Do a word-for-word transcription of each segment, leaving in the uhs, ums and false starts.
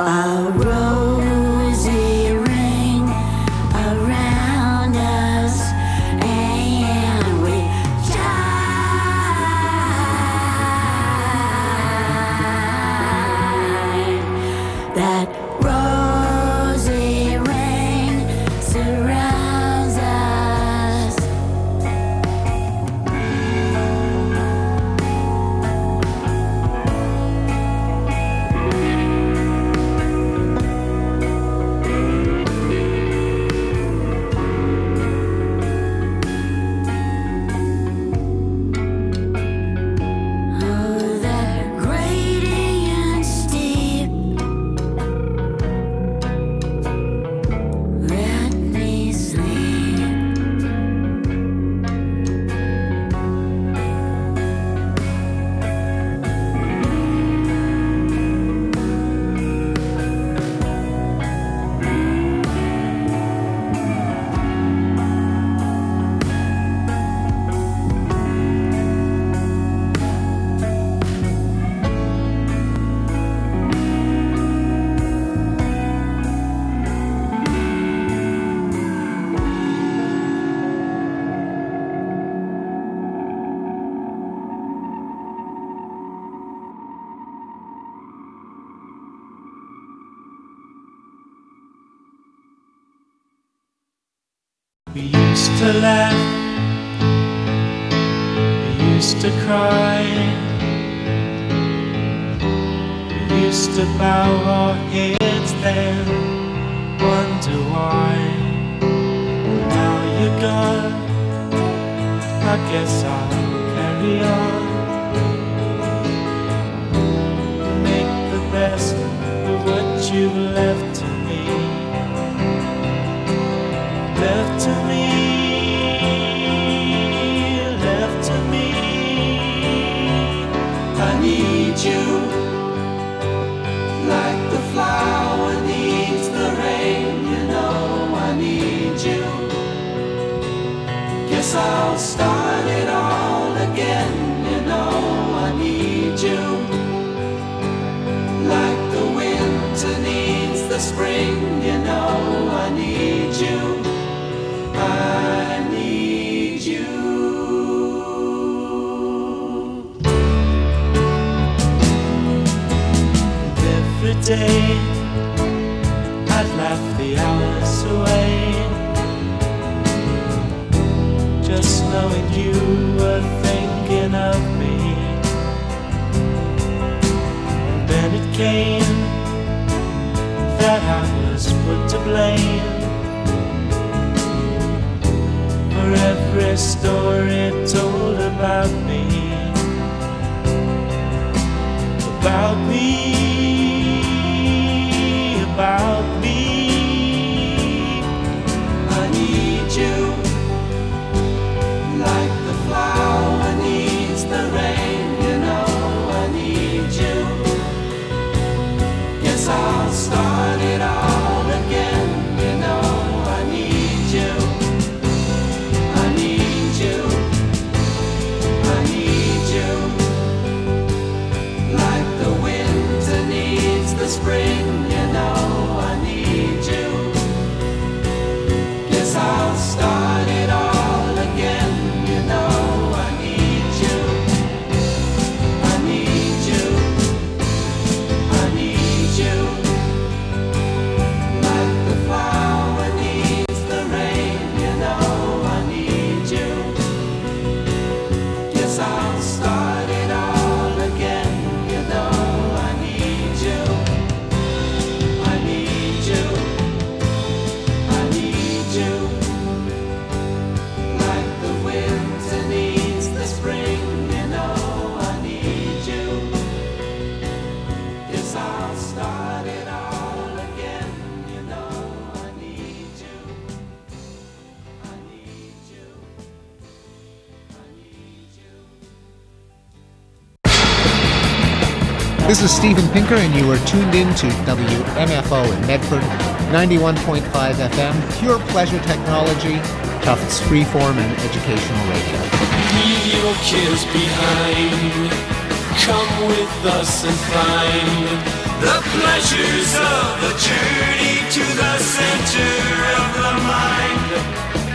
A rosy ring around us, and we shine. That rosy ring surrounds us. Oh, that gradient steep. Let me sleep. We used to laugh, we used to cry, we used to bow our heads then, wonder why. Now you're gone, I guess I'll carry on, make the best of what you've left to me. Left to me, left to me. I need you, like the flower needs the rain. You know I need you. Guess I'll start it all again. You know I need you, like the winter needs the spring. You know I need you. I need you. And every day I'd laugh the hours away, just knowing you were thinking of me. And then it came that I was put to blame for every story told about me, about me, about me. I need you, like the flower needs the rain. You know I need you. Guess I'll start it all again. You know I need you. I need you, I need you, like the winter needs the spring. You know I need you. Guess I'll start it all again. You know I need you. I need you, I need you, like the flower needs the rain. You know I need you. Guess I'll start it all again. You know I need you. I need you. I need you, like the winter needs the spring. You know I need you. Guess I'll start it all again. You know I need you. I need you. I need you. This is Steven Pinker, and you are tuned in to W M F O in Medford, ninety-one point five F M, pure pleasure technology, Tufts freeform and educational radio. Leave your kids behind. Come with us and find The pleasures of a journey to the center of the mind.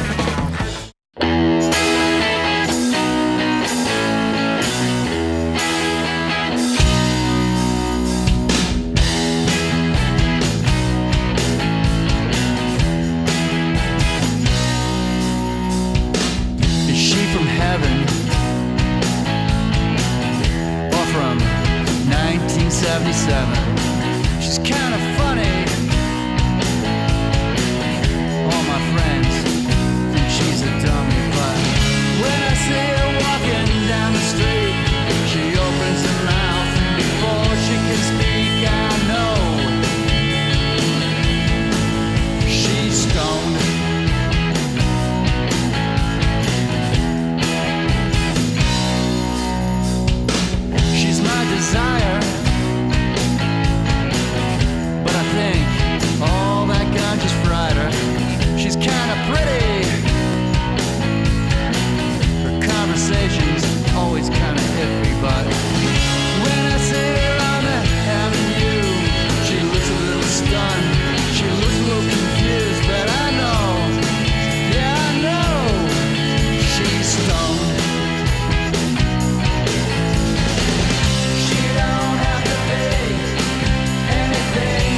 Is she from heaven or from nineteen seventy-seven? She's kind of funny. All my friends think she's a dummy, but when I see her walking down the street, she opens her mouth, and before she can speak, I know she's stoned. She's my desire, but I think all that gun just fried her. She's kinda pretty. Her conversation's always kinda iffy, but when I see her on the avenue, she looks a little stunned. She looks a little confused, but I know, yeah, I know she's stoned. She don't have to pay anything.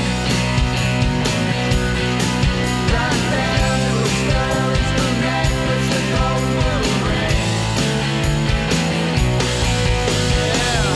Right down to her stones, her necklace, the gold will ring. Yeah.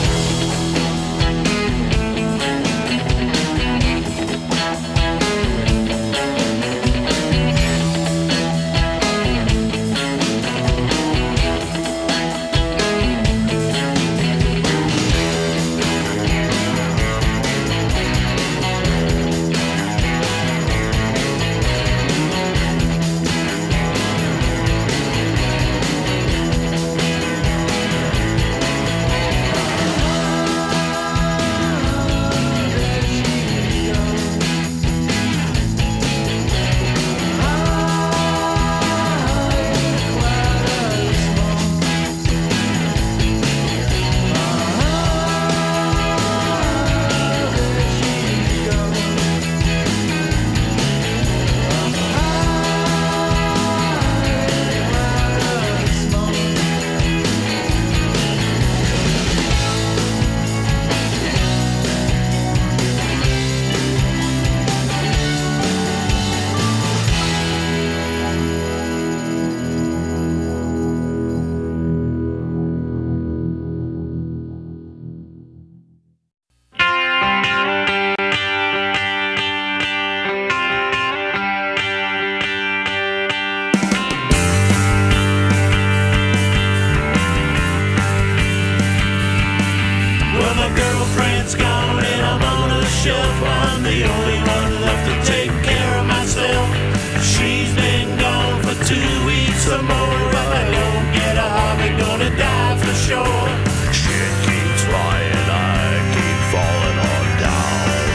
Well, my girlfriend's gone and I'm on a shelf. I'm the only one left to take care of myself. She's been gone for two weeks or more. If I don't get a hobby, gonna die for sure. Shit keeps flying, I keep falling on down.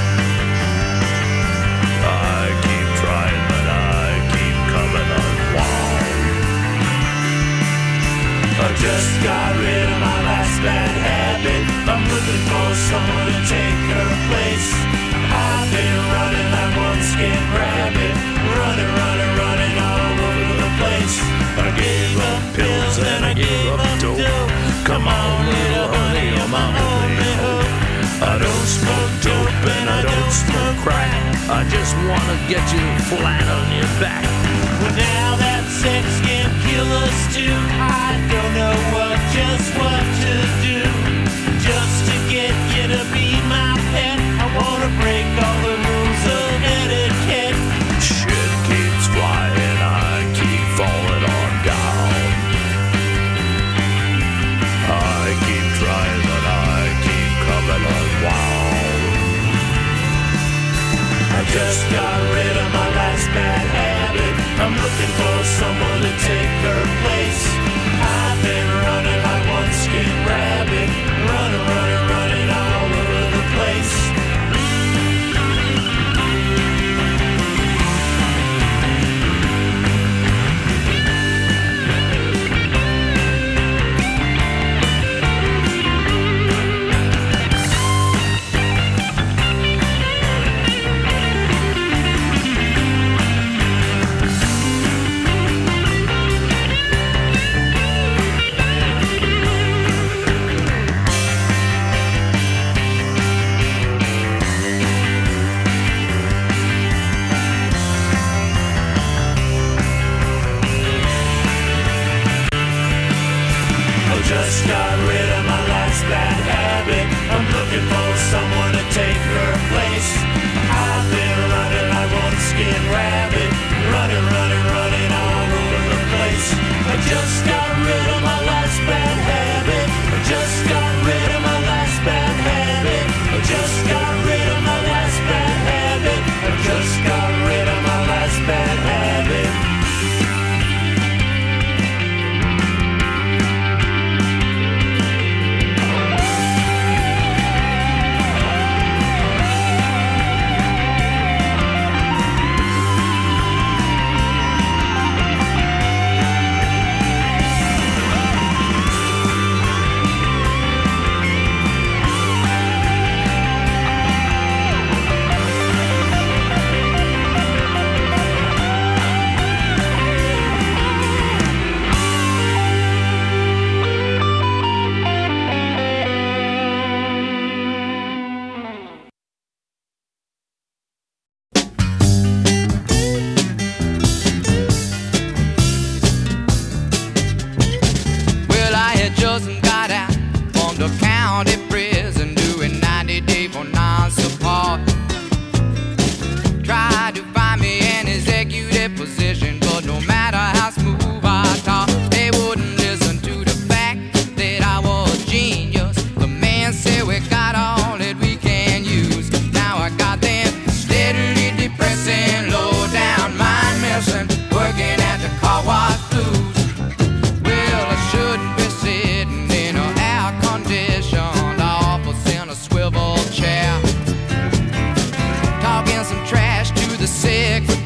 I keep trying, but I keep coming unwound. I just got rid of my last bad habit. I'm looking for someone to take her place. I've been running like one skin rabbit, running, running, running all over the place. I gave up pills and I gave up dope. Come on, little honey, I'm on only hope. I don't smoke dope and I don't smoke crack. I just wanna get you flat on your back. Well, now that sex can kill us too, I don't know what, just what to do. Just to get you to be my pet, I wanna break all the rules of etiquette. Shit keeps flying, I keep falling on down. I keep trying, but I keep coming unwound. I just got rid of my last bad habit. I'm looking for someone to take her place. I've been running like one skin rabbit, running, running, running all over the place.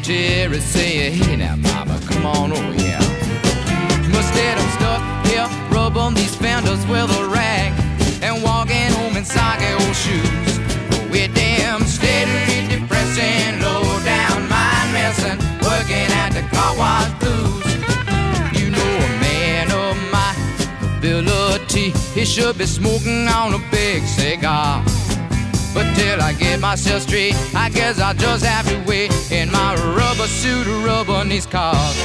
Terry say, hey now mama, come on over here. Instead I'm stuck here, rubbing these fenders with a rag and walking home in soggy old shoes. With them steadily depressing, low down mind messing, working at the car wash blues. You know a man of my ability, he should be smoking on a big cigar. But till I get myself straight, I guess I'll just have to wait in my rubber suit, rubbing these cars.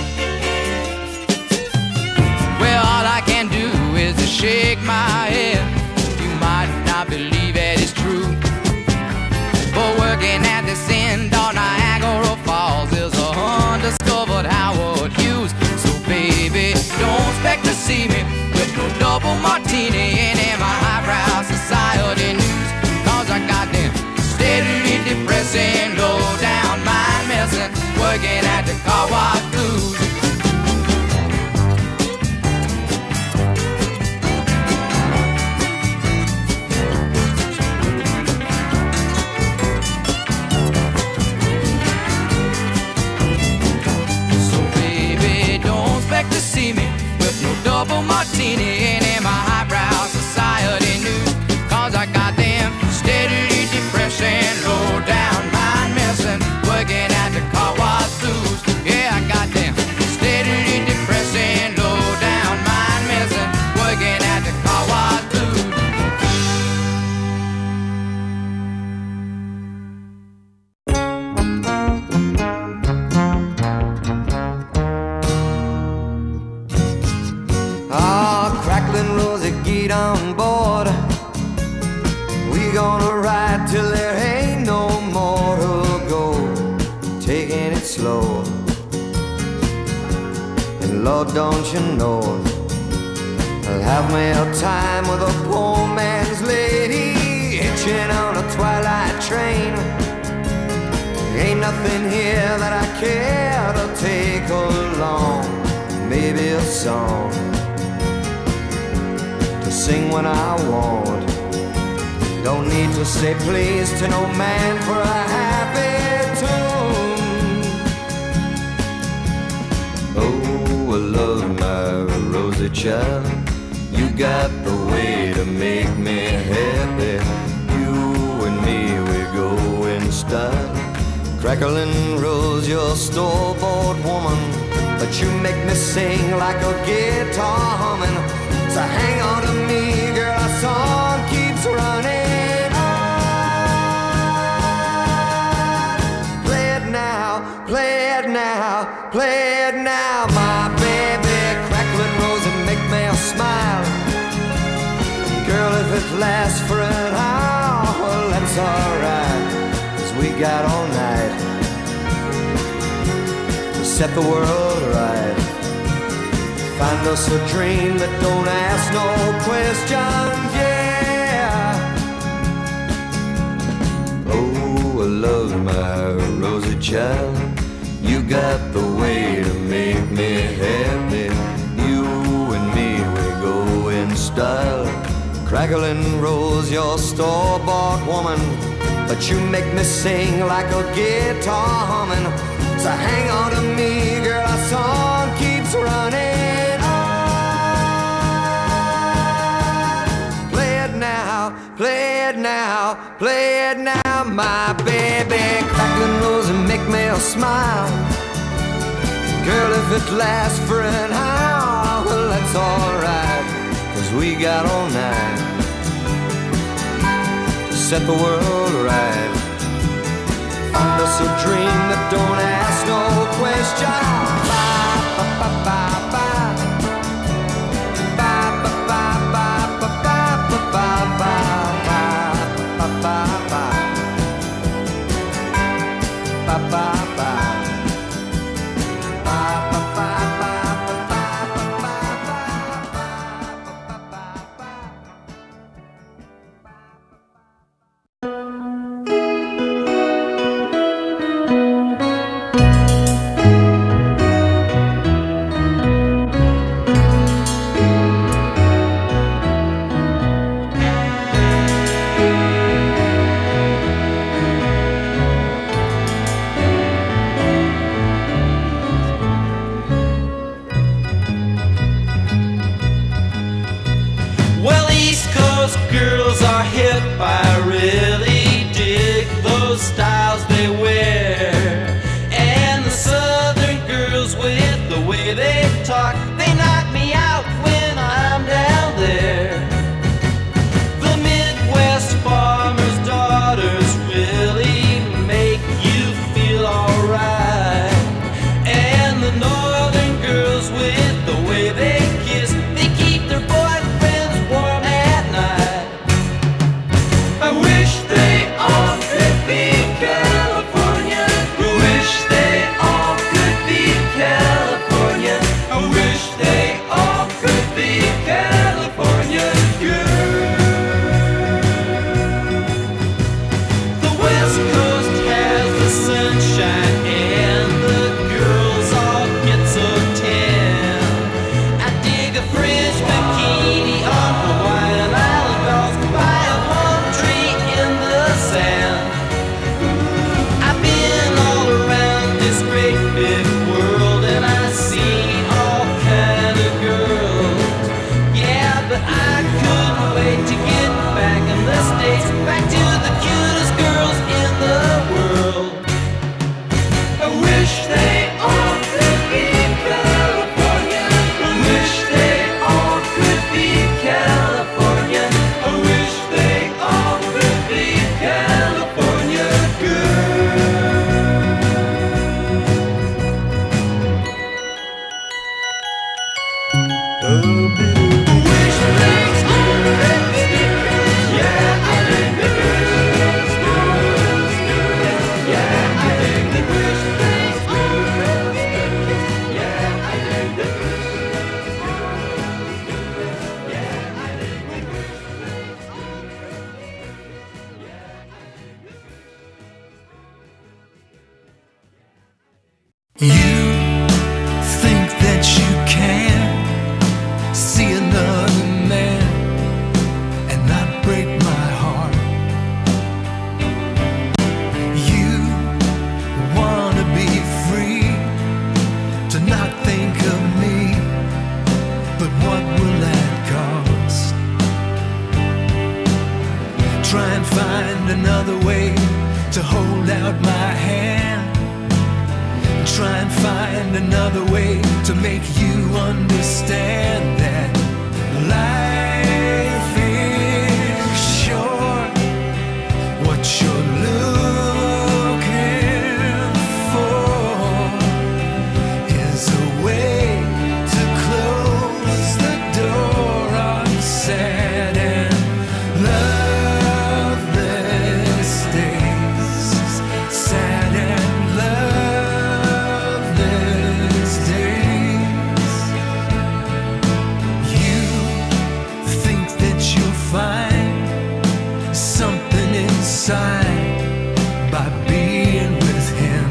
Well, all I can do is to shake my head. You might not believe it is true, but working at this end on Niagara Falls is a undiscovered Howard Hughes. So baby, don't expect to see me with no double martini and in my highbrow society news. Cause I got them steadily depressing, low down mind messing, working at the car wash blues. To see me with no double martini and in my highbrow society news. Cause I got them steadily depressing, low down mind messing, working at the car wash blues. Yeah, I got them steadily depressing, low down mind messing, working at the car wash blues. On board, we gonna ride till there ain't no more to go, taking it slow. And Lord, don't you know, I'll have me a time with a poor man's lady, hitching on a twilight train. Ain't nothing here that I care to take along, maybe a song sing when I want. Don't need to say please to no man for a happy tune. Oh, I love my Rosie child. You got the way to make me happy. You and me, we go in style. Crackling Rose, you're store-bought woman, but you make me sing like a guitar humming. So hang on to me, girl, our song keeps running on. Play it now, play it now, play it now, my baby. Crackling Rose and make me smile. Girl, if it lasts for an hour, well, that's alright, cause we got all night to set the world right. Find us a dream that don't ask no questions, yeah. Oh, I love my Rosie child. You got the way to make me happy. You and me, we go in style. Crackling Rose, you're store-bought woman, but you make me sing like a guitar humming. So hang on to me, girl, our song keeps running. Play it now, play it now, my baby. Crackling Rose and make me smile. Girl, if it lasts for an hour, well, that's alright, cause we got all night to set the world right. Find us a dream that don't ask no questions. Bye, bye, bye, bye, bye. You think that you can see another man and not break my heart. You wanna be free to not think of me, but what will that cost? Try and find another way to hold out my hand. Try and find another way to make you understand that life is short. What you're looking for is a way to close the door on sad and loveless days. Sad and loveless days. You think that you'll find something inside by being with him.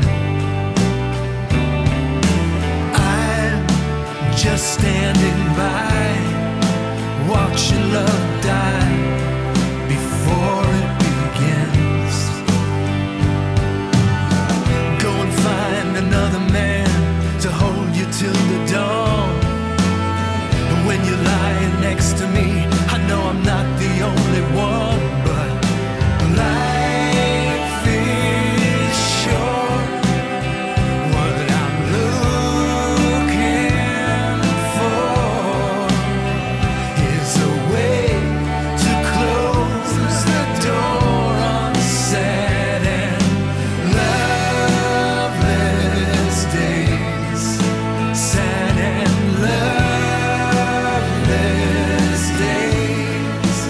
I'm just standing by, watching love die before it begins. Go and find another man to hold you till the dawn. And when you're lying next to me, I know I'm not the only one, but life is short. What I'm looking for is a way to close the door on sad and loveless days. Sad and loveless days.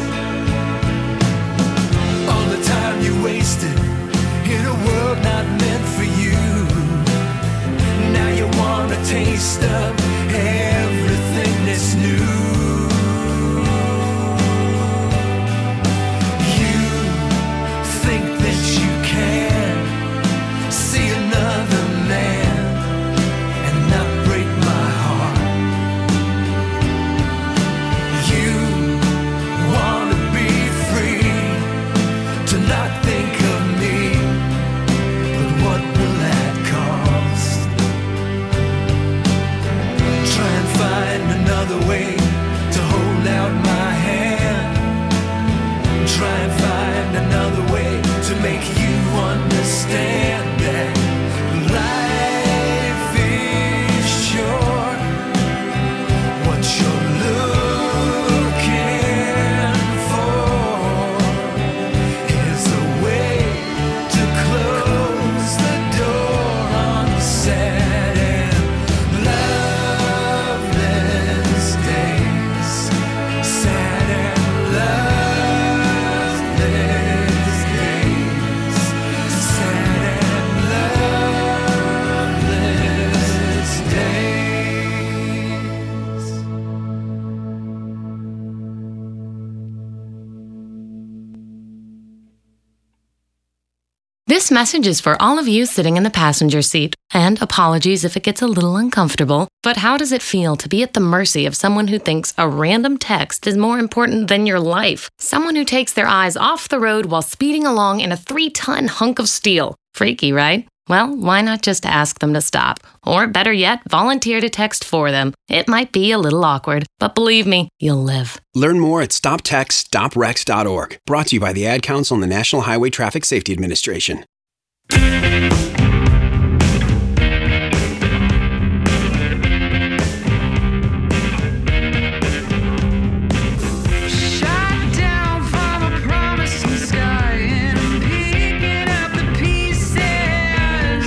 All the time you wasted in a world not meant for you. Now you want a taste of everything that's new. You think that you can see another man and not break my heart. You wanna be free to not think of me, but what will that cost? Try and find another way to hold out my hand. Try and find another way to make you understand that life is short. What you're looking for is a way to close the door on sad and loveless days. Sad and loveless days. Sad and loveless days. This message is for all of you sitting in the passenger seat. And apologies if it gets a little uncomfortable, but how does it feel to be at the mercy of someone who thinks a random text is more important than your life? Someone who takes their eyes off the road while speeding along in a three-ton hunk of steel. Freaky, right? Well, why not just ask them to stop? Or better yet, volunteer to text for them. It might be a little awkward, but believe me, you'll live. Learn more at stop text stop wrecks dot org. Brought to you by the Ad Council and the National Highway Traffic Safety Administration. Shot down from a promising sky and I'm picking up the pieces.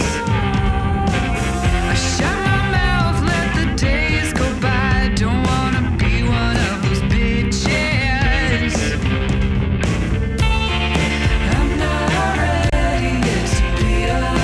I shut my mouth, let the days go by. Don't wanna be one of those bitches. I'm not ready yet to be alive.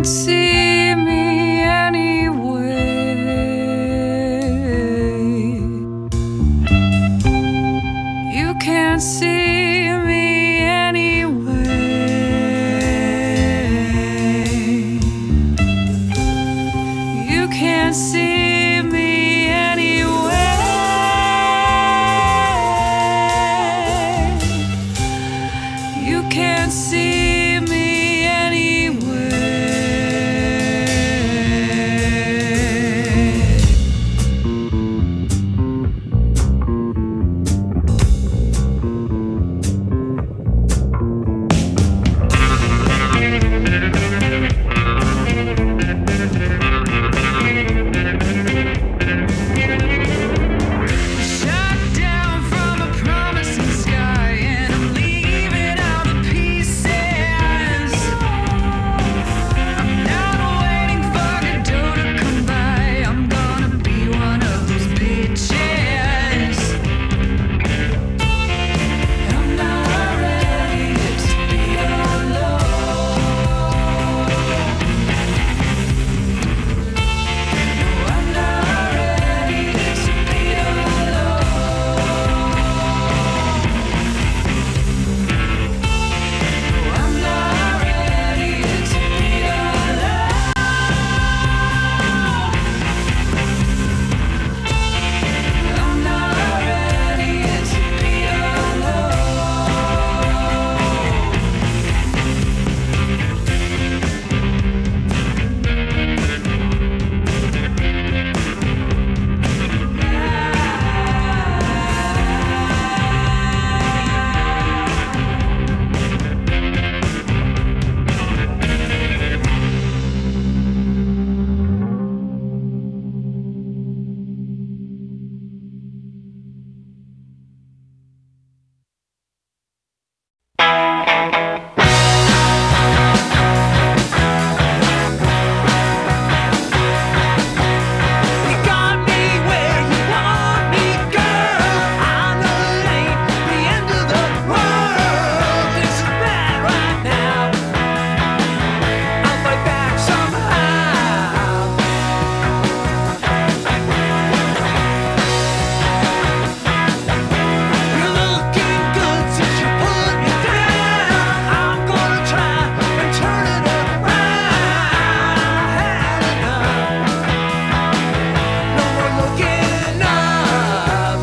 can't see me anyway. You can't see me anyway. You can't see me anyway. You can't see me anyway. Shut down from a promising sky, and I'm leaving all the pieces. I'm not waiting for Godot to come by. I'm gonna be one of those bitches. I'm not ready to be alone. No, I'm not ready to be alone. No, I'm not ready to be alone. I'm not ready to be alone. You got me where you want me, girl. I know it ain't the end of the world. This is bad right now. I'll fight back somehow. You're looking good since you put me down. I'm gonna try and turn it around. Had enough. No more looking up.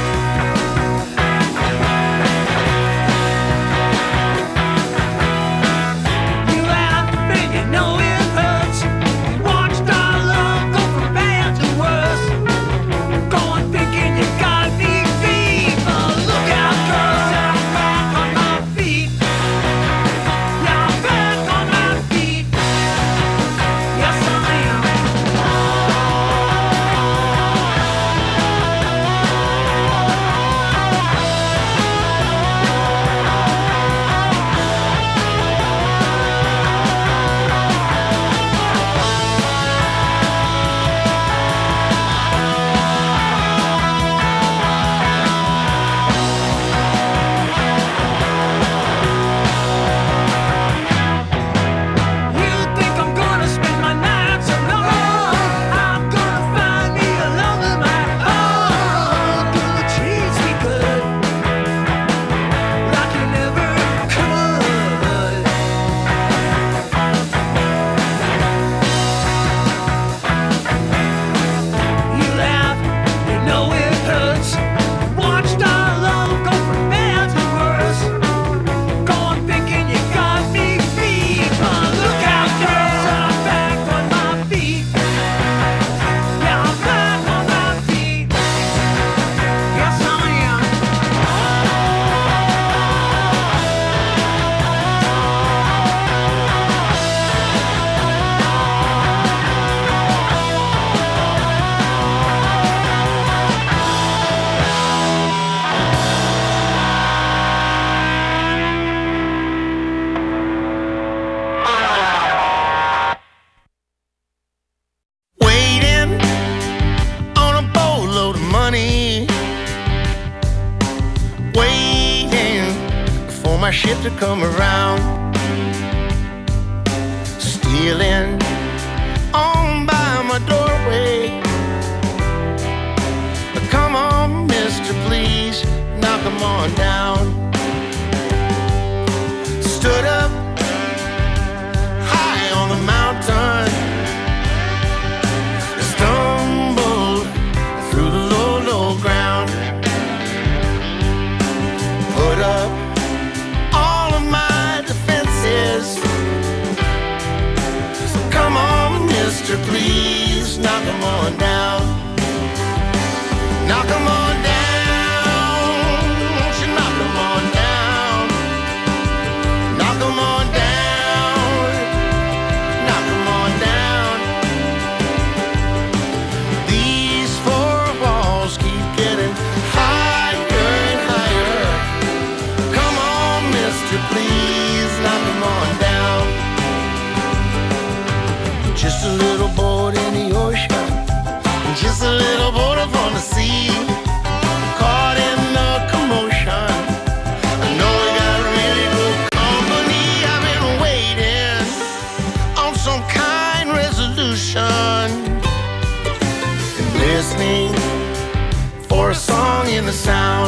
You laugh and you know it hurts. Watched our love go from bad to worse. Going thinking you got me beat. But look out, girl, I'm back on my feet. Yeah, I'm back on my feet. Yes, I am. You think I'm gonna spend my nights alone? I'm gonna find me a love of my own. Gonna treat me good, like you never could. You laugh, you know it hurts. Watched our love go from bad to worse. Going thinking you got me beat. But look out, girl, I'm back on my feet. Yeah, I'm back on my feet. Yes, I am. Waiting on a boatload of money, waiting for my ship to come around. Still kneeling on by my doorway. Come on, mister, please, knock 'em on down. Stood up high on the mountain, stumbled through the low, low ground. Put up all of my defenses. So come on, mister, please, knock 'em on down. Knock 'em on down. Won't you knock 'em on down? Knock 'em on down. Knock 'em on down. These four walls keep getting higher and higher. Come on, mister, please, knock 'em on down. Just a little boat in the ocean, just a little boat up on the sea, caught in the commotion. I know we got really good company. I've been waiting on some kind resolution and listening for a song in the sound.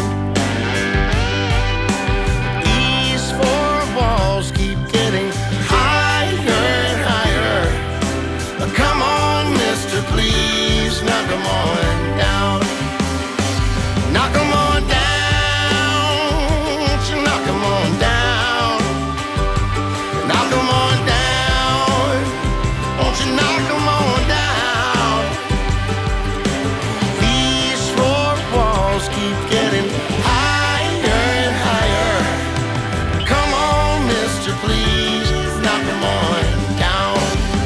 These four walls keep getting higher and higher. Come on, mister, please, knock 'em on down. Knock 'em on down. Won't you knock 'em on down? Knock 'em on down. Won't you knock 'em on down? These four walls keep getting higher and higher. Come on, mister, please, knock 'em on down.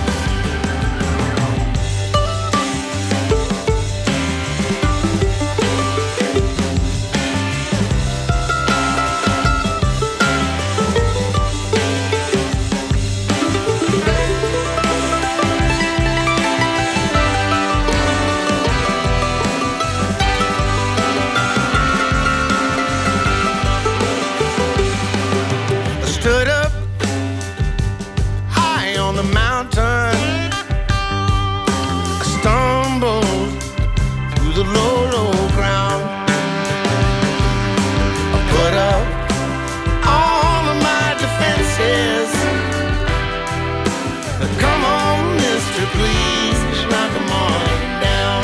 Stood up high on the mountain, I stumbled through the low, low ground. I put up all of my defenses. Come on, mister, please, knock 'em on down.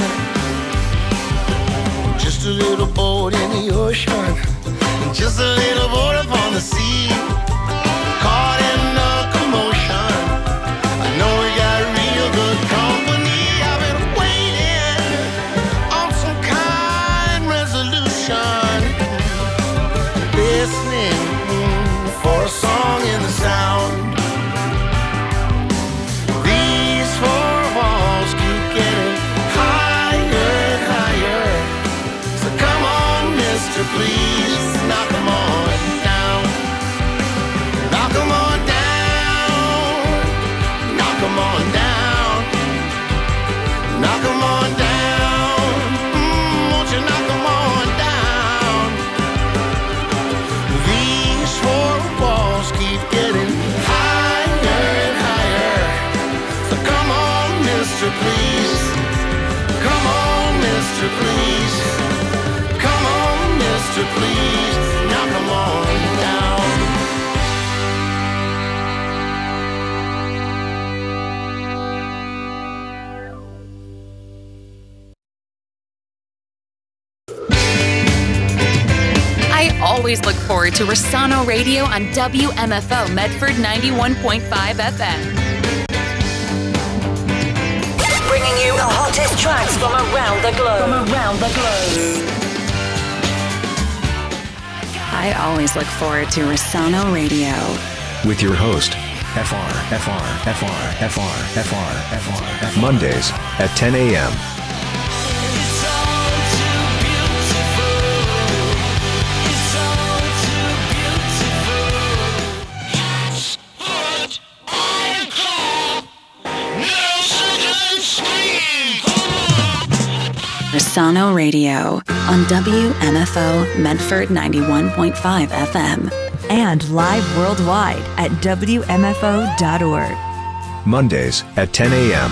Just a little boat in the ocean, just a little boat up on the sea, caught in the commotion. I know we got real good company. I've been waiting on some kind resolution, listening for a song in the sound. These four walls keep getting higher and higher. So come on, mister, please, knock 'em on down. Knock 'em on down. Knock 'em on down. Knock 'em on down. Mm, won't you knock 'em on down? These four walls keep getting higher and higher. So come on, mister, please. Come on, mister, please. Come on, mister, please. Knock 'em on down. I always look forward to Rossano Radio on W M F O Medford ninety-one point five F M. Bringing you the hottest tracks from around the globe. From around the globe. I always look forward to Rossano Radio. With your host, F R, F R, F R, F R, F R, F R, F R. Mondays at ten a.m. Rossano Radio on W M F O Medford ninety-one point five F M. And live worldwide at W M F O dot org. Mondays at ten a.m.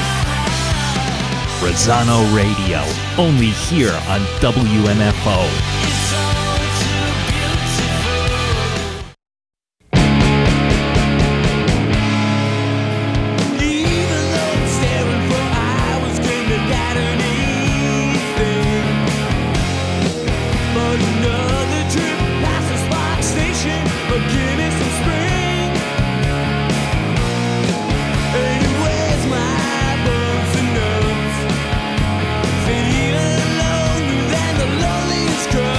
Rosano Radio, only here on W M F O. Lonely is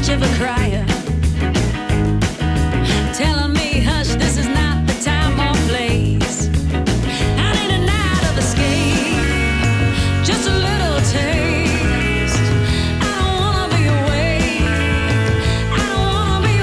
much of a crier, telling me, hush, this is not the time or place. I need a night of escape, just a little taste. I don't wanna be awake, I don't wanna be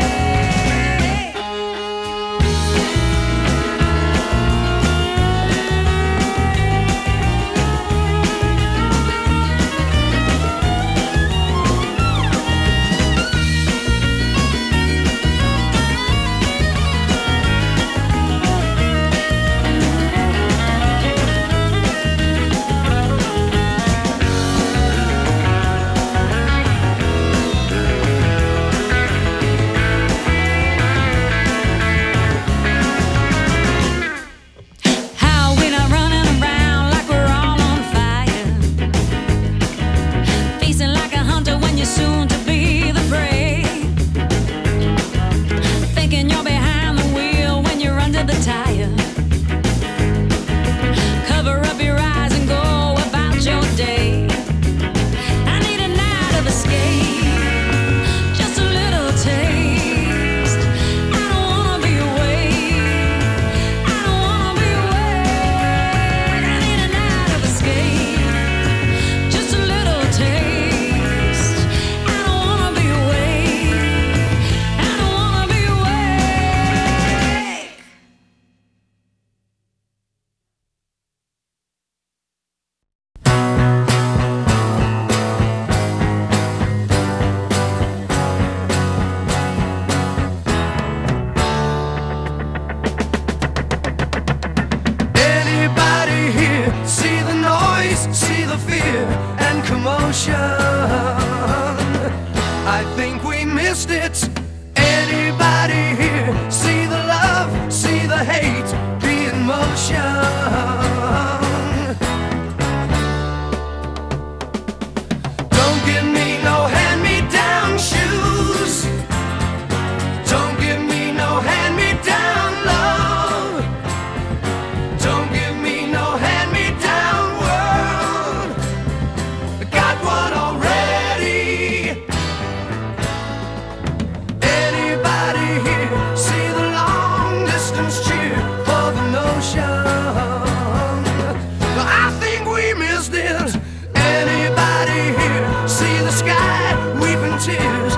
soon to be the prey, thinking you're behind the wheel when you're under the tire. Cover up your eyes and go about your day. I need a night of escape, just a little taste. I don't wanna be awake, I don't wanna be awake. I need a night of escape, just a little taste. See the noise, see the fear and commotion. I think we missed it. Anybody here see the love, see the hate be in motion? Don't give me no hand-me-down shoes. Don't give me no hand-me-down love. Don't give me no hand-me-down world. I got one already. Anybody here see the long-distance cheer for the notion? I think we missed it. Anybody here see the sky weeping tears